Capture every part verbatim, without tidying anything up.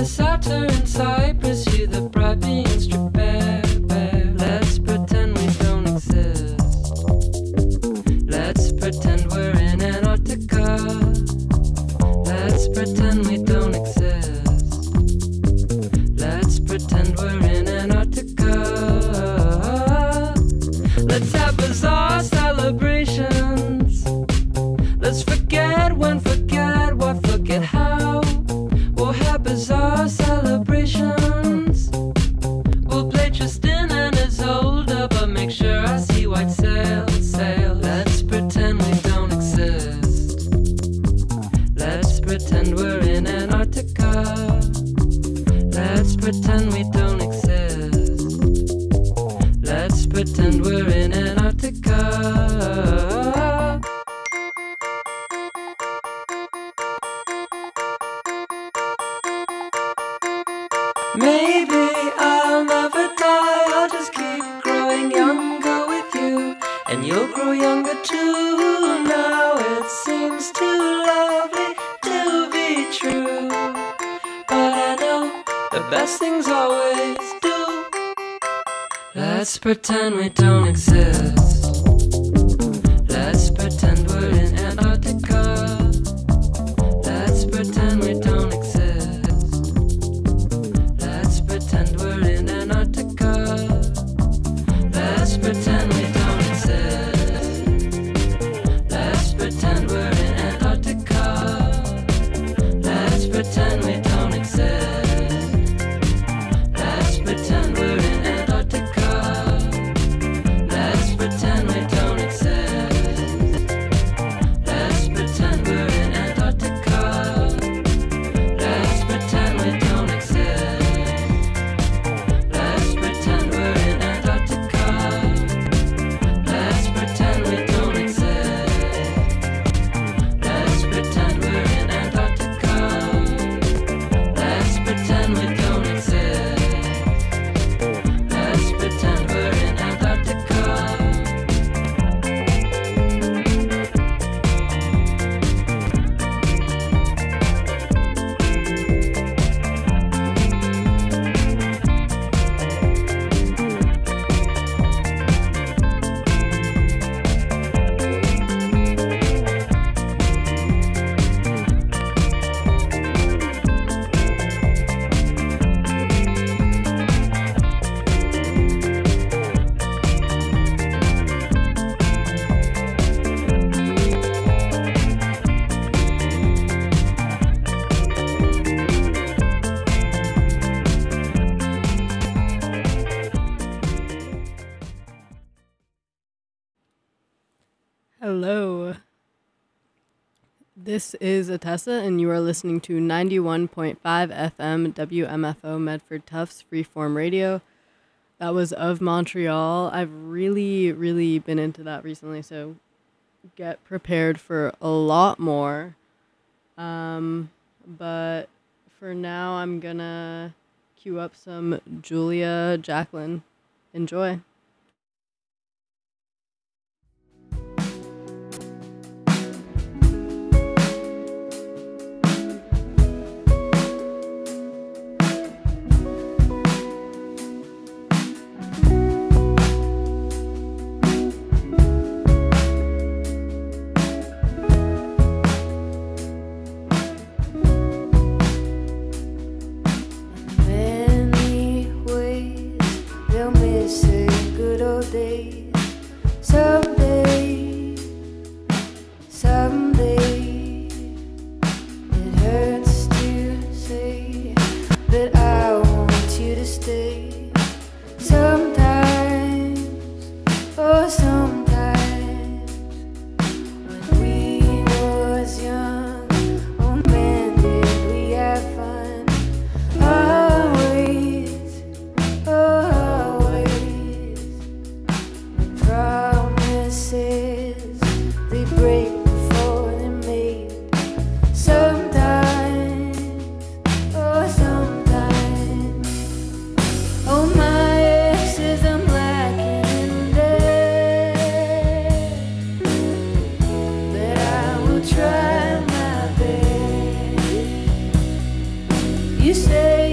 Satyr in Cyprus, you the bright being strip bare, bare. Let's pretend we don't exist. Let's pretend we're in Antarctica. Let's pretend we don't exist. Let's pretend we're in Antarctica. Let's have bizarre celebrations. Let's forget when, forget what, forget how. We'll have bizarre celebrations. We'll play Tristan and Isolde, but make sure I see white sail, sail. Let's pretend we don't exist. Let's pretend we're in Antarctica. Let's pretend we don't exist. Let's pretend we're in Antarctica. Maybe I'll never die, I'll just keep growing younger with you, and you'll grow younger too. Now it seems too lovely to be true, but I know the best things always do. Let's pretend we don't exist. Let's pretend we're in Antarctica. Let's pretend we don't exist. Let's pretend we're in Antarctica. Let's pretend we don't exist. Let's pretend we're in Antarctica. Let's pretend we don't exist. Let's pretend we're in Antarctica. Let's pretend we don't exist. Let's pretend we're in Antarctica. Let's pretend we don't exist. Let's pretend we're in Antarctica. Let's pretend we don't exist. Let's pretend we're in Antarctica. Let's pretend we don't exist. Let's pretend we're in Antarctica. Hello. This is Atessa, and you are listening to ninety-one point five F M W M F O Medford Tufts Freeform Radio. That was Of Montreal. I've really, really been into that recently, so get prepared for a lot more. Um, but for now, I'm gonna cue up some Julia Jacqueline. Enjoy. Many ways they'll miss the good old days. Someday, someday, it hurts to say that I want you to stay. Sometimes, oh sometimes, when we was young, oh man, did we have fun. Always, oh always, when promises they break before they're made. Sometimes, oh sometimes, oh my exes I'm lacking dead, but I will try my best. You say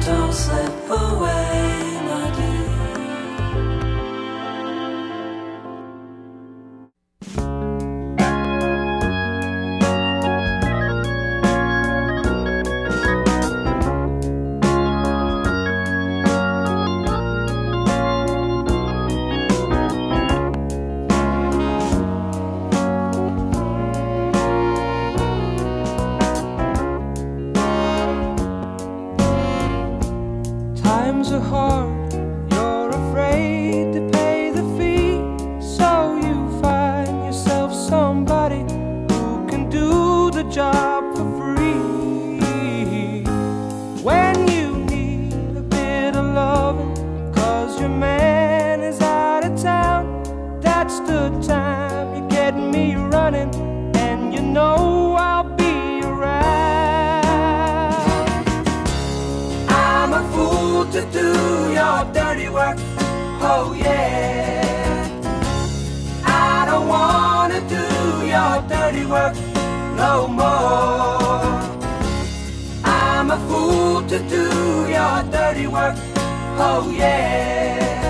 Don't slip away, my dear. Times are hard, you're afraid to pay the fee, so you find yourself somebody who can do the job for free. When you need a bit of loving, cause your man is out of town, that's the time you get me running, and you know I'll be around. I'm a fool to do your dirty work, oh yeah. I don't wanna do your dirty work no more. I'm a fool to do your dirty work, oh yeah.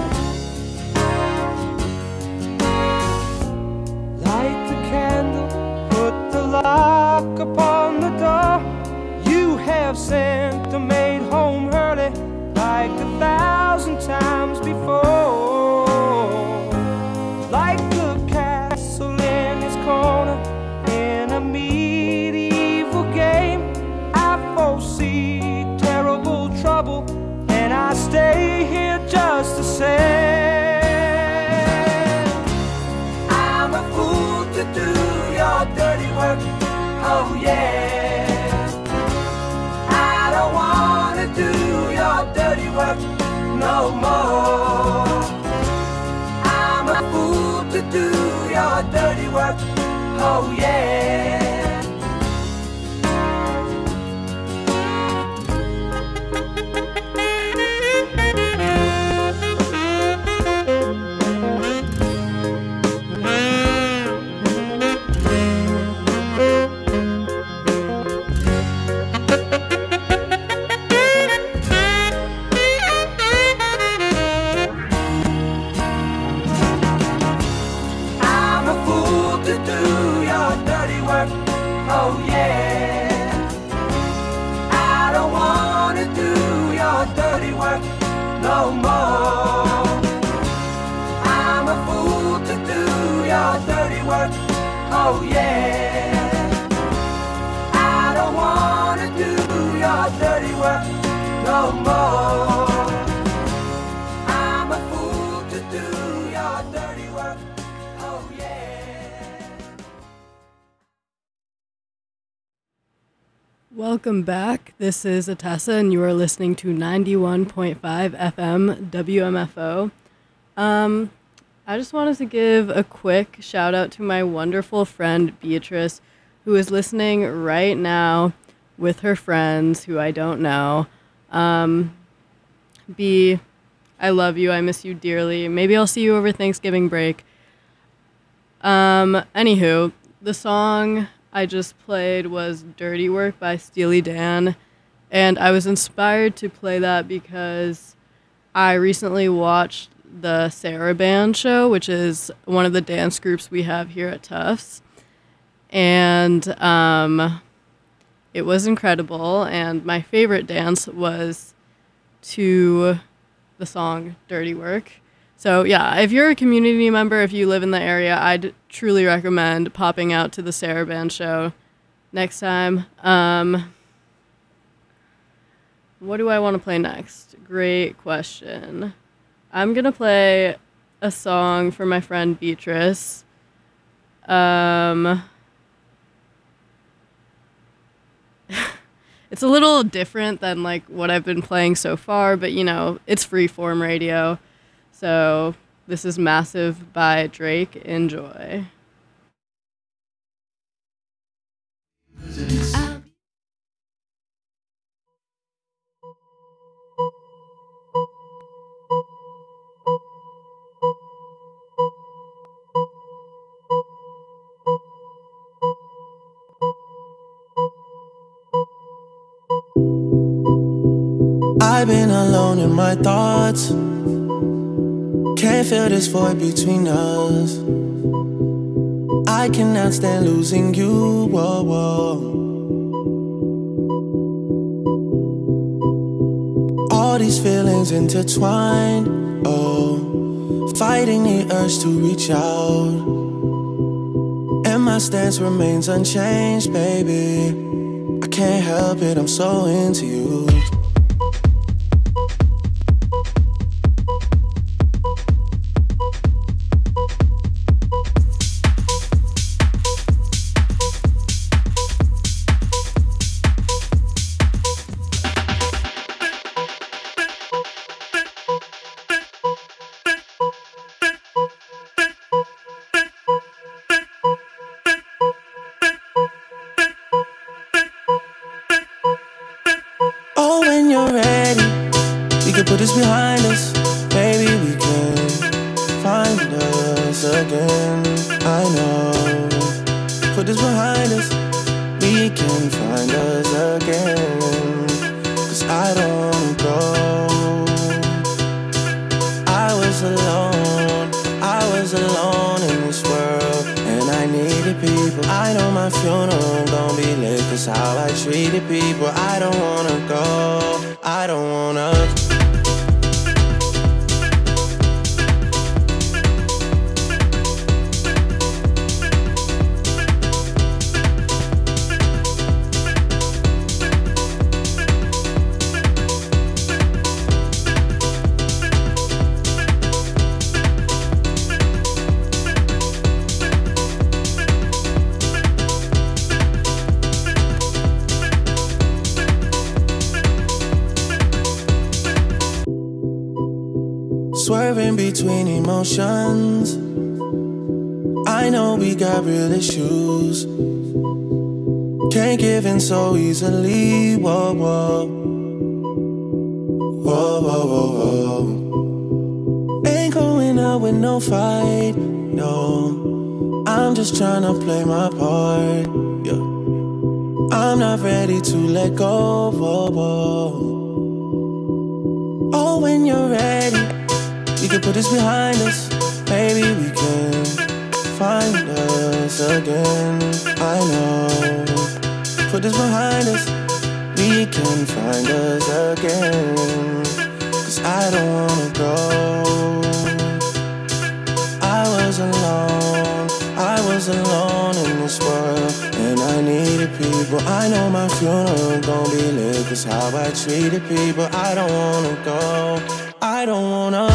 Light the candle, put the lock upon the door. You have sent the maid home early like a thousand times before. Like the castle in his corner in a medieval game, I foresee terrible trouble, and I stay here just the same. I'm a fool to do your dirty work, oh yeah. I don't wanna do your dirty work no more. I'm a fool to do your dirty work, oh yeah. Oh yeah, I don't wanna do your dirty work no more. I'm a fool to do your dirty work, oh yeah. I don't wanna do your dirty work no more. I'm a fool to do your dirty work, oh yeah. Welcome back. This is Atessa, and you are listening to ninety-one point five F M W M F O. Um, I just wanted to give a quick shout out to my wonderful friend Beatrice, who is listening right now with her friends who I don't know. Um, B, I love you. I miss you dearly. Maybe I'll see you over Thanksgiving break. Um, anywho, the song I just played was Dirty Work by Steely Dan, and I was inspired to play that because I recently watched the Sarah Band show, which is one of the dance groups we have here at Tufts, and um, it was incredible, and my favorite dance was to the song Dirty Work. So yeah, if you're a community member, if you live in the area, I'd truly recommend popping out to the Sarah Band show next time. Um, what do I want to play next? Great question. I'm going to play a song for my friend Beatrice. Um, it's a little different than like what I've been playing so far, but you know, it's freeform radio. So this is Massive by Drake. Enjoy. I've been alone in my thoughts. Can't feel this void between us. I cannot stand losing you, whoa, whoa. All these feelings intertwined, oh, fighting the urge to reach out. And my stance remains unchanged, baby. I can't help it, I'm so into you. Put this behind us, maybe we can find us again. I know. Put this behind us, we can find us again. Cause I don't wanna go. I was alone, I was alone in this world, and I needed people. I know my funeral gon' be lit, cause how I treated people. I don't wanna go, I don't wanna. Swerving between emotions. I know we got real issues. Can't give in so easily. Whoa, whoa. Whoa, whoa, whoa, whoa. Ain't going out with no fight, no. I'm just tryna play my part, yeah. I'm not ready to let go, whoa, whoa. Oh, when you're ready, we can put this behind us. Maybe we can find us again. I know. Put this behind us. We can find us again. Cause I don't wanna go. I was alone. I was alone in this world, and I needed people. I know my funeral gon' be lit, cause how I treated people. I don't wanna go. I don't wanna.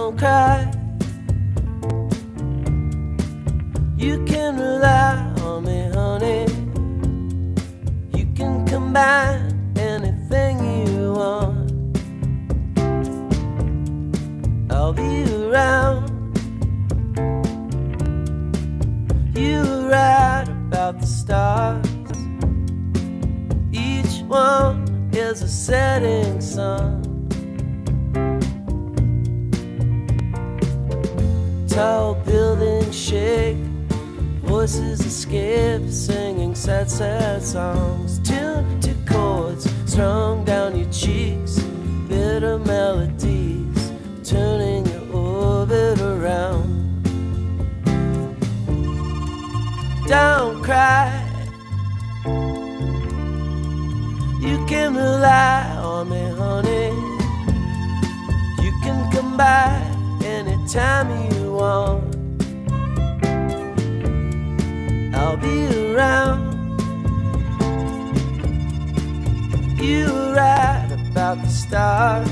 Don't cry. You can rely on me, honey. You can combine anything you want. I'll be around. You were right about the stars. Each one is a setting sun. Tall buildings shake, voices escape, singing sad, sad songs. Tuned to chords strung down your cheeks, bitter melodies turning your orbit around. Don't cry. You can rely on me, honey. You can come by anytime you want. I'll be around. You were right about the stars.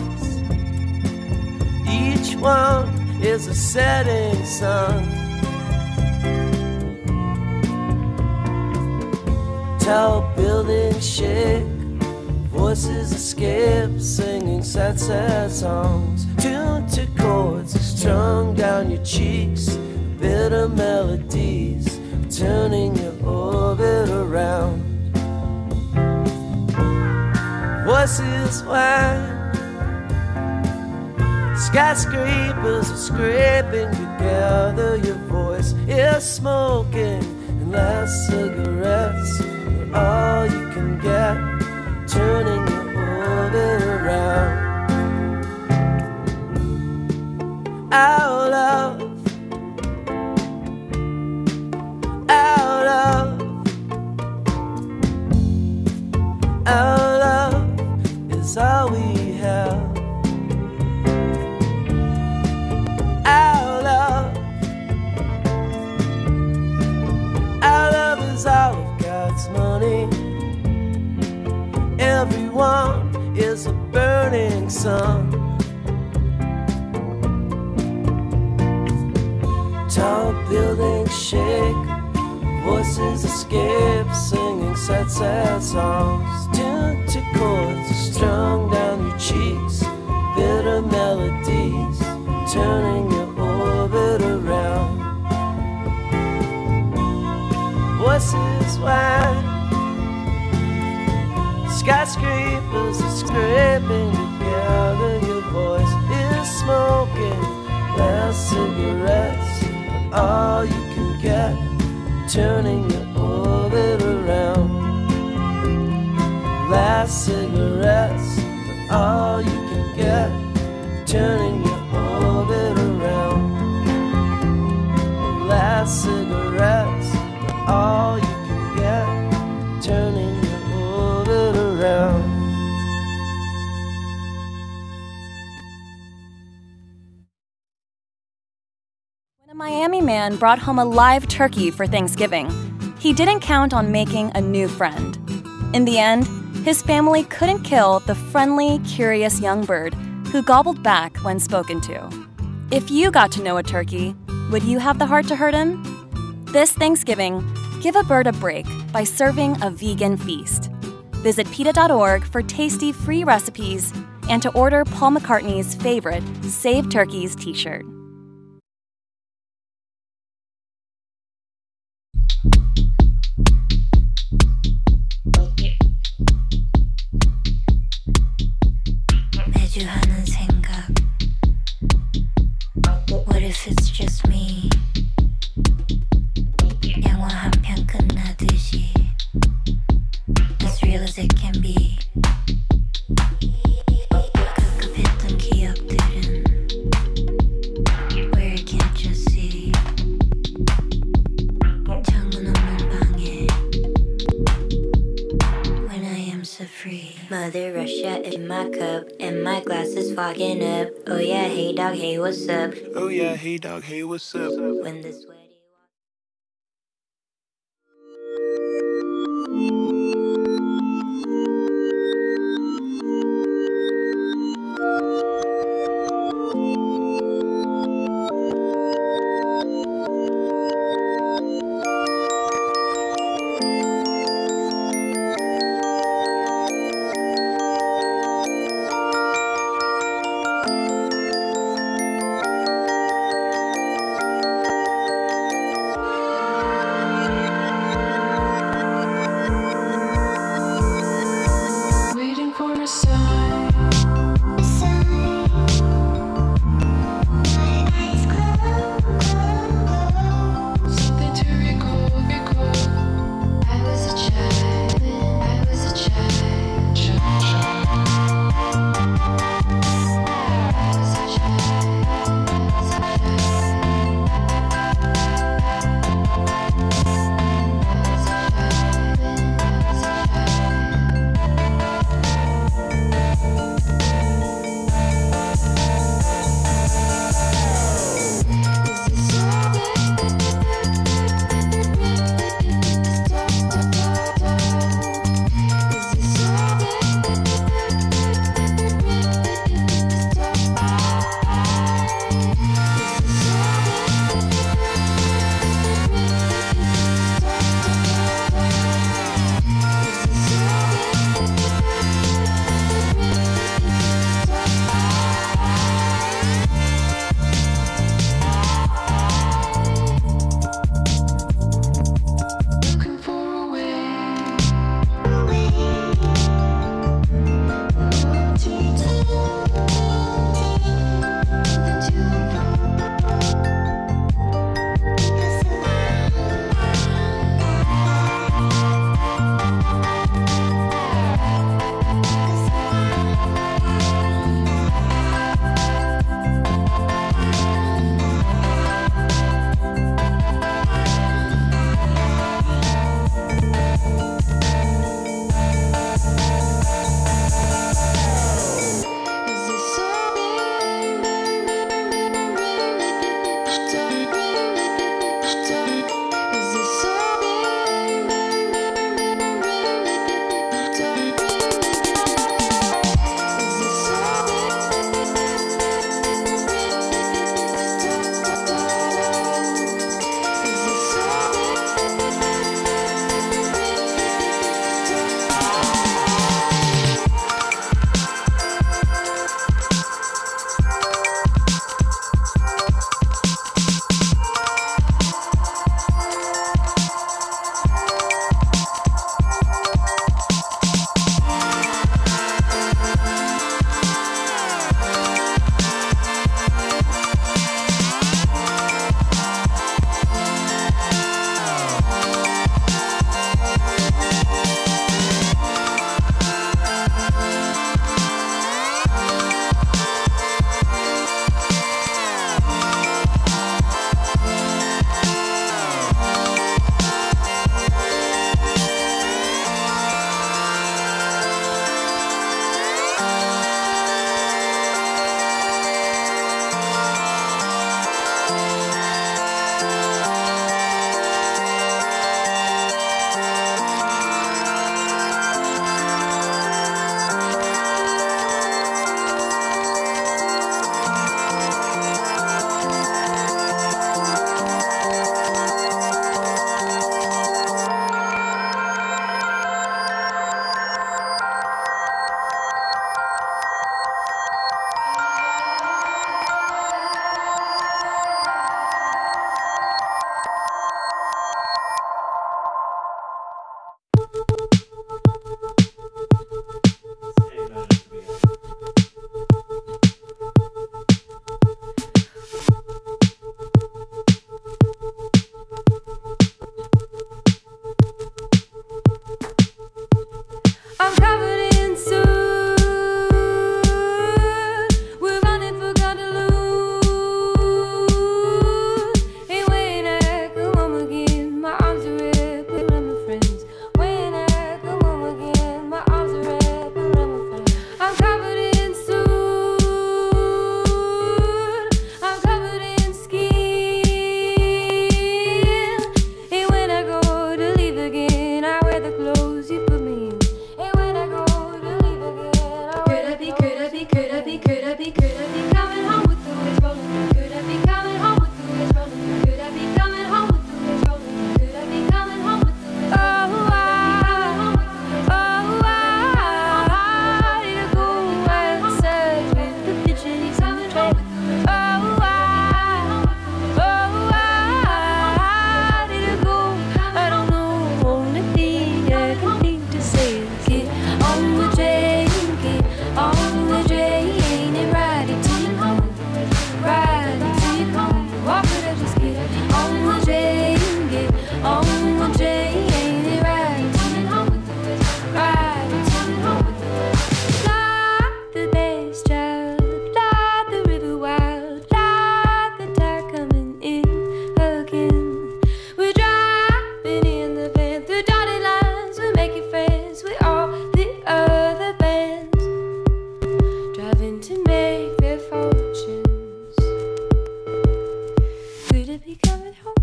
Each one is a setting sun. Tall buildings shake, voices escape, singing sad, sad songs. Tuned to chords strung down your cheeks, bitter melodies turning your orbit around. Voices whine, skyscrapers are scraping together. Your voice is smoking, and last cigarettes are all you can get, turning your orbit around. Our love, our love, our love is all we have. Our love, our love is all of God's money. Everyone is a burning sun. Tall buildings shake, voices escape, singing sad, sad songs. Tuned to chords strung down your cheeks, bitter melodies turning your orbit around. Voices whine, skyscrapers are scraping together. Your voice is smoking, last cigarettes are all you can get, turning your orbit around. Last cigarettes are all you can get, turning your orbit around. Last cigarettes are all you can get, turning your orbit around. When a Miami man brought home a live turkey for Thanksgiving, he didn't count on making a new friend. In the end, his family couldn't kill the friendly, curious young bird who gobbled back when spoken to. If you got to know a turkey, would you have the heart to hurt him? This Thanksgiving, give a bird a break by serving a vegan feast. Visit PETA dot org for tasty free recipes and to order Paul McCartney's favorite Save Turkeys t-shirt. 매주 하는 생각. What if it's just me? 영화 한 편 끝나듯이 as real as it can be. 급급했던 기억들은 where I can't just see. 창문 없는 방에 when I am so free. Mother Russia in my cup and my glass is fogging up. Oh yeah, hey dog, hey what's up? Oh yeah, hey dog, hey what's up? When the sweaty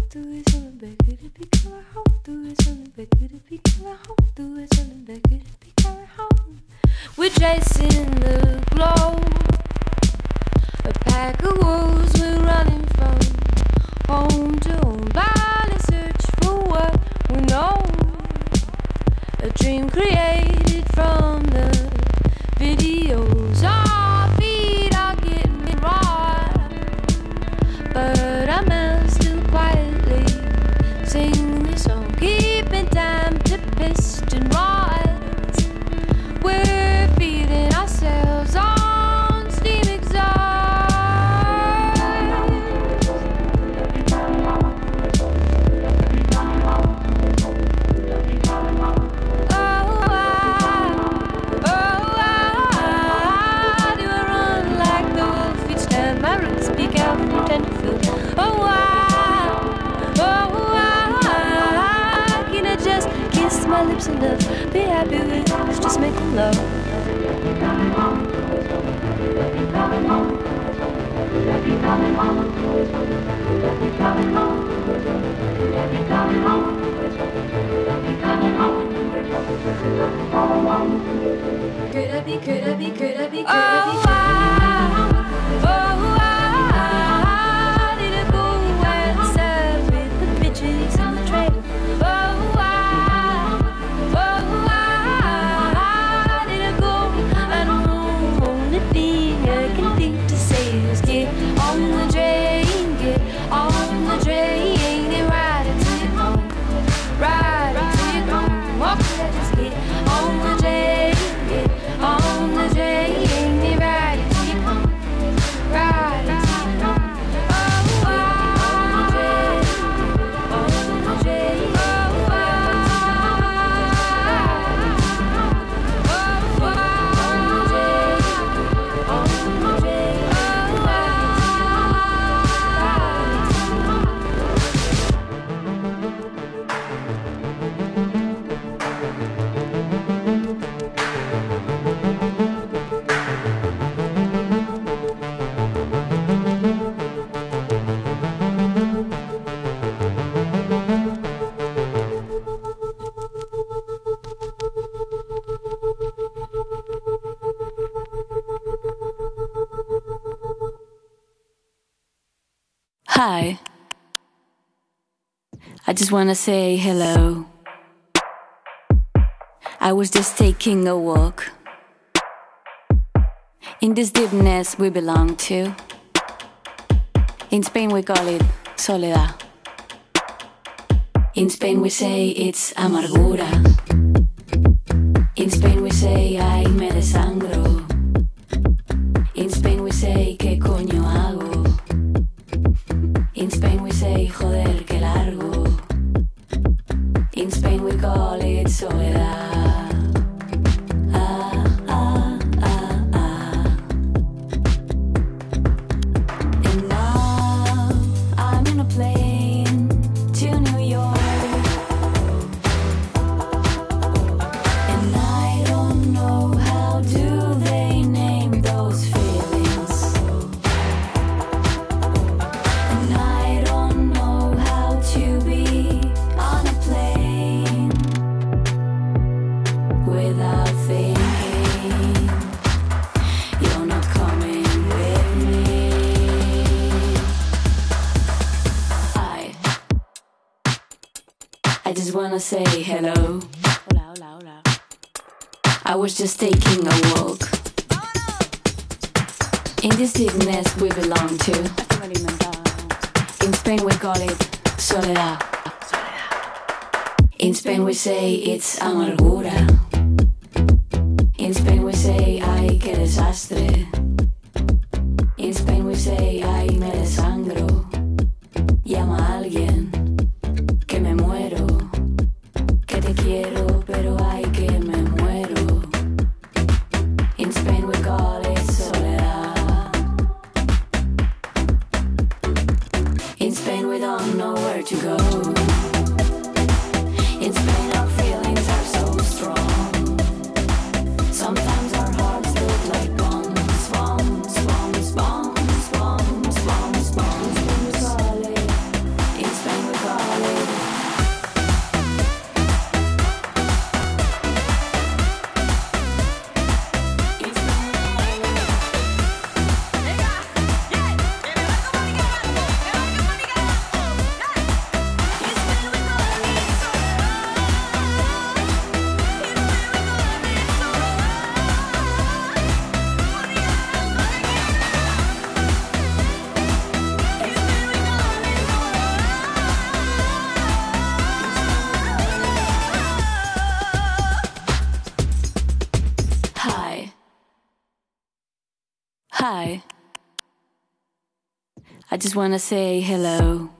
We're chasing the glow. A pack of wolves, we're running from home to home, blindly search for what we know. A dream created from the videos. Our feet are getting raw, but I'm still quietly sing this song, keeping time to piston rods. We're feeding ourselves on steam exhaust. Oh, I, oh, I, do I run like the wolf each time my roots speak out from Tenderfield? Oh, I, oh, I, can I just kiss my lips enough? Be happy with just making love. Could I be, could I be, could I be, could I be, could I be? Oh, I did I go and serve with the bitches in the trailer? Oh, I, oh, I did I go? I don't know. Only thing I can think to say is get on the train, get on the train and ride until you come, ride until you come. Or could I just get on the train, get on the train and ride until you come, ride until you come. Oh, on the train, on the train. Oh, on the train, on the train. Hi, I just wanna say hello. I was just taking a walk in this deepness we belong to. In Spain we call it soledad. In Spain we say it's amargura. In Spain we say ay me desangro. In Spain we say ¿qué coño hago? In Spain we say joder que largo. In Spain we call it soledad. Ah, ah, ah, ah. And now I'm on a plane to New York, and I don't know how do they name those feelings. And I don't know how to be on a plane without thinking you're not coming with me. I I just wanna say hello. Hola, hola, hola. I was just taking a walk in this deepness we belong to. In Spain we call it soledad. In Spain we say it's amargura. In Spain we say ay que desastre. In Spain we say ay me desangro. Llama a alguien que me muero, que te quiero pero ay que me muero. In Spain we call it soledad. In Spain we don't know where to go. In Spain our feelings are so strong. Sometimes our hearts look like bombs, bombs, bombs, bombs, bombs, bombs, bombs. In Spain we call it, in Spain we call Hi. I just want to say hello.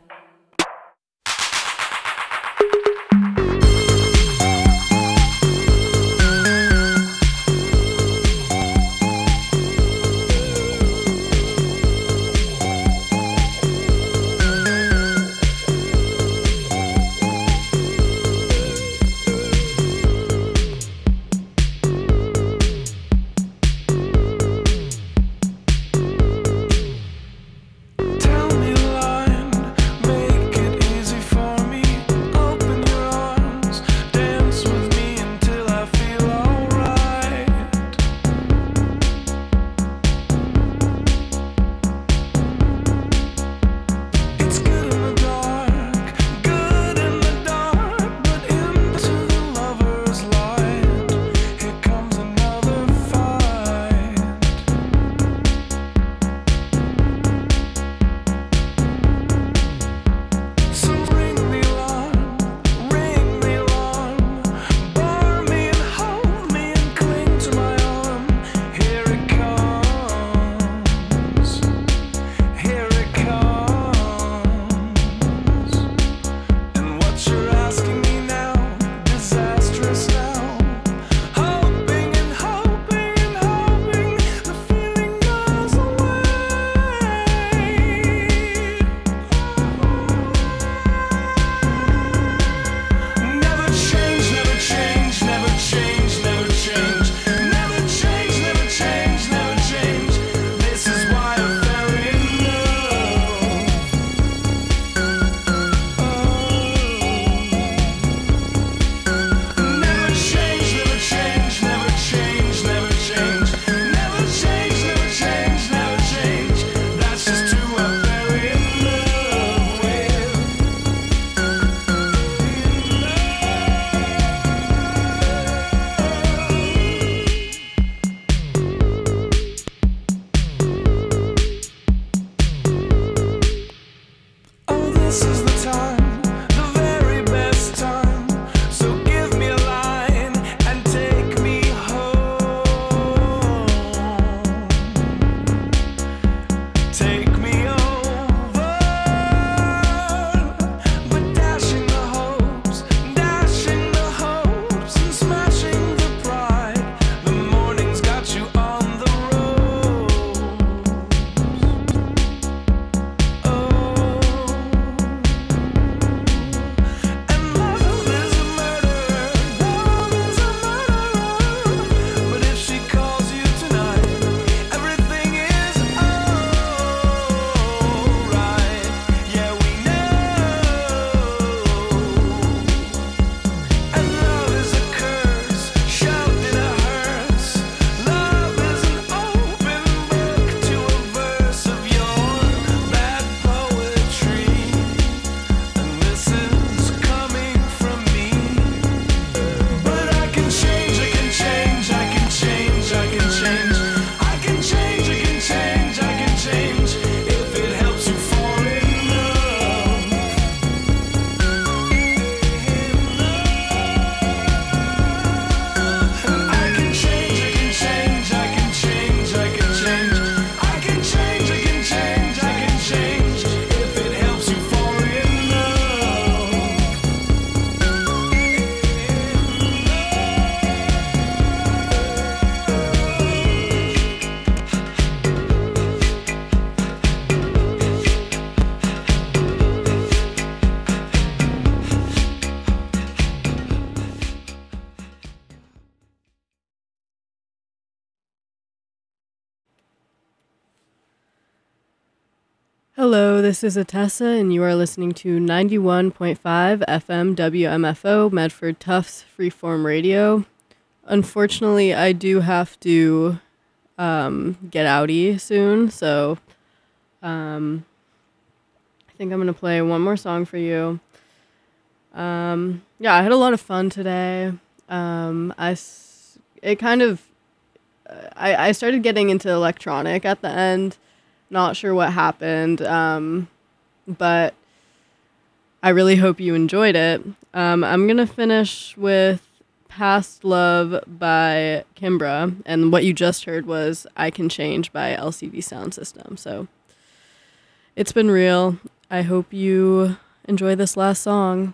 Hello, this is Atessa, and you are listening to ninety-one point five F M W M F O, Medford Tufts Freeform Radio. Unfortunately, I do have to um, get outy soon, so um, I think I'm going to play one more song for you. Um, yeah, I had a lot of fun today. Um, I, s- it kind of, I, I started getting into electronic at the end. Not sure what happened, um, but I really hope you enjoyed it. Um, I'm going to finish with Past Love by Kimbra, and what you just heard was I Can Change by L C D Sound System. So it's been real. I hope you enjoy this last song.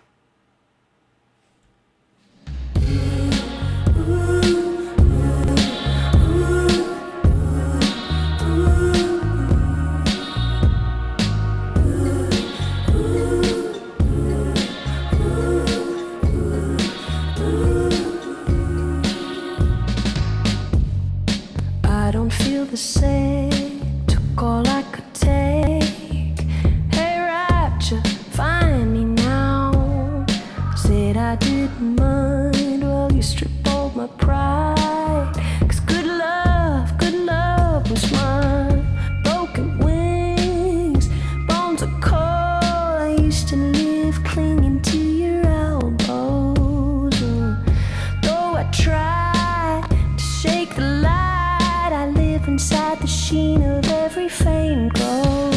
I don't feel the same. Took all I could take. Hey, Rapture, find me now. Said I didn't mind. Well, you strip all my pride. Cause good love, good love was mine. Broken wings, bones are cold. I used to live clinging to your elbows. Uh, though I tried to shake the light, inside the sheen of every faint glow.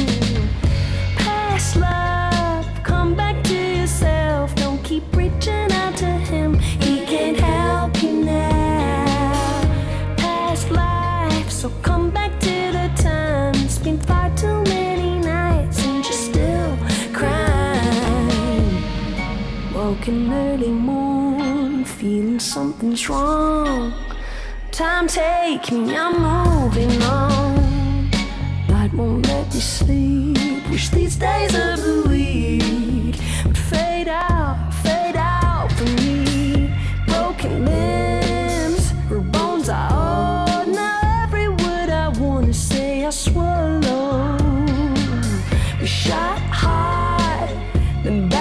Past love, come back to yourself. Don't keep reaching out to him. He can't help you now. Past life, so come back to the time. It's been far too many nights and you're still crying. Woken early morning, feeling something's wrong. Time take me, I'm moving on. Night won't let me sleep. Wish these days of the week would fade out, fade out for me. Broken limbs, her bones are old. Now every word I wanna say I swallow. We shot hard, then